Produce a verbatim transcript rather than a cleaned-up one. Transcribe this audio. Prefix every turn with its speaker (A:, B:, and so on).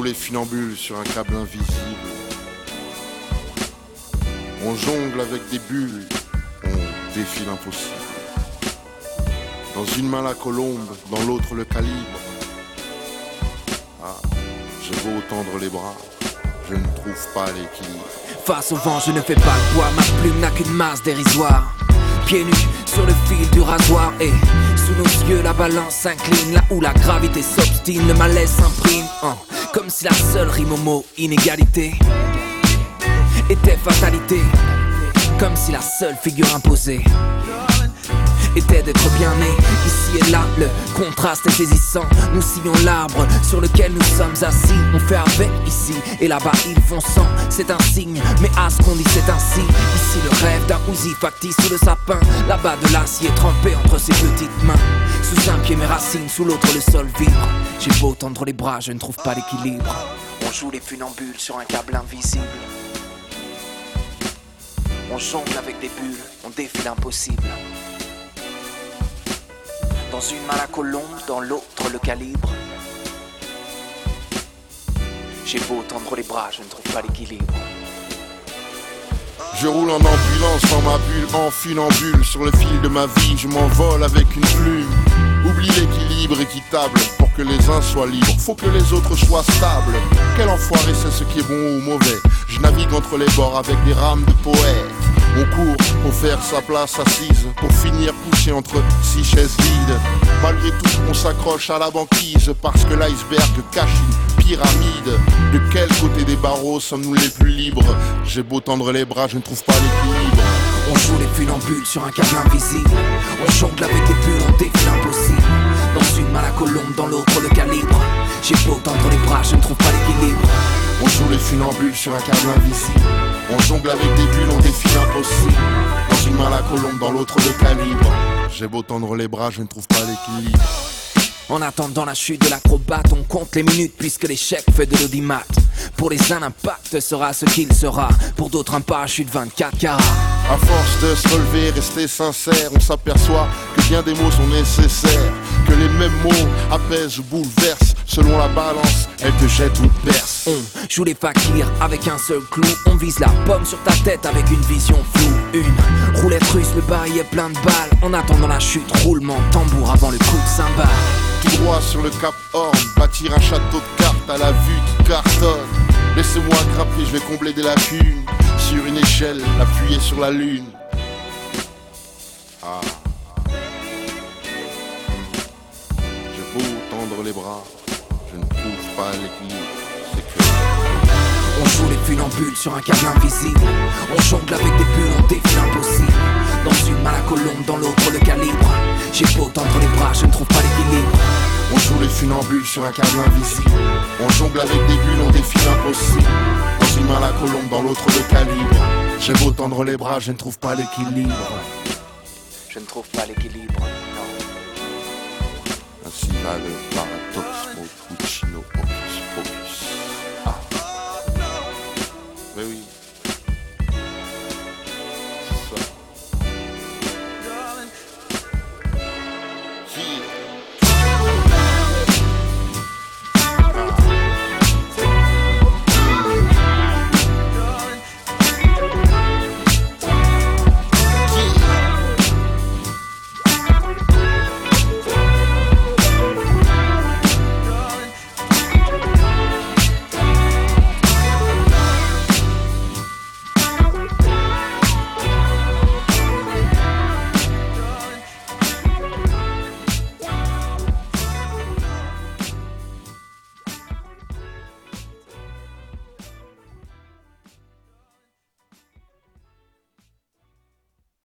A: les funambules sur un câble invisible. On jongle avec des bulles, on défie l'impossible. Dans une main la colombe, dans l'autre le calibre. Ah, j'ai beau tendre les bras, je ne trouve pas l'équilibre.
B: Face au vent, je ne fais pas le poids, ma plume n'a qu'une masse dérisoire. Pieds nus sur le fil du rasoir et sous nos yeux la balance s'incline. Là où la gravité s'obstine, le malaise s'imprime hein, comme si la seule rime au mot inégalité était fatalité. Comme si la seule figure imposée était d'être bien né. Ici et là, le contraste est saisissant. Nous sillons l'arbre sur lequel nous sommes assis. On fait avec ici et là-bas ils font sans. C'est un signe, mais à ce qu'on dit c'est ainsi. Ici le rêve d'un Uzi factice sous le sapin. Là-bas de l'acier trempé entre ses petites mains. Sous un pied mes racines, sous l'autre le sol vibre. J'ai beau tendre les bras, je ne trouve pas l'équilibre. On joue les funambules sur un câble invisible. On jongle avec des bulles, on défie l'impossible. Dans une main la colombe, dans l'autre le calibre. J'ai beau tendre les bras, je ne trouve pas l'équilibre.
A: Je roule en ambulance dans ma bulle, en funambule. Sur le fil de ma vie, je m'envole avec une plume. Oublie l'équilibre équitable, pour que les uns soient libres, faut que les autres soient stables. Quel enfoiré c'est ce qui est bon ou mauvais. Je navigue entre les bords avec des rames de poète. On court pour faire sa place assise, pour finir couché entre six chaises vides. Malgré tout, on s'accroche à la banquise, parce que l'iceberg cache une pyramide. De quel côté des barreaux sommes-nous les plus libres? J'ai beau tendre les bras, je ne trouve pas l'équilibre.
B: On joue les funambules sur un câble invisible. On jongle avec des bulles, on défie l'impossible. Dans une main la colombe, dans l'autre le calibre. J'ai beau tendre les bras, je ne trouve pas l'équilibre.
A: On joue les funambules sur un câble invisible. On jongle avec des bulles, on défie l'impossible. Dans une main la colombe, dans l'autre le calibre. J'ai beau tendre les bras, je ne trouve pas l'équilibre.
B: En attendant la chute de l'acrobate, on compte les minutes puisque l'échec fait de l'audimat. Pour les uns, l'impact sera ce qu'il sera. Pour d'autres, un parachute vingt-quatre carats.
A: À force de se relever, rester sincère, on s'aperçoit que bien des mots sont nécessaires. Que les mêmes mots apaisent ou bouleversent. Selon la balance, elle te jette ou te perce.
B: On joue les fakirs avec un seul clou. On vise la pomme sur ta tête avec une vision floue. Une roulette russe, le barillet plein de balles. En attendant la chute, roulement de tambour avant le coup de cymbale.
A: Tout droit sur le Cap Horn, bâtir un château de cartes à la vue qui cartonne. Laissez-moi grimper, je vais combler des lacunes. Sur une échelle, appuyée sur la lune. Ah. J'ai beau tendre les bras, je ne trouve pas l'équilibre. C'est que...
B: On joue les funambules sur un câble invisible. On jongle avec des bulles, on défie l'impossible. Dans une main la colombe, dans l'autre le calibre. J'ai beau tendre les bras, je ne trouve pas l'équilibre.
A: On joue les funambules sur un câble invisible. On jongle avec des bulles, on défie l'impossible. Dans une main la colombe, dans l'autre le calibre. J'ai beau tendre les bras, je ne trouve pas l'équilibre.
B: Je ne trouve pas l'équilibre, non.
A: Ainsi va le paradoxe, mon Puccino, Hocus Pocus.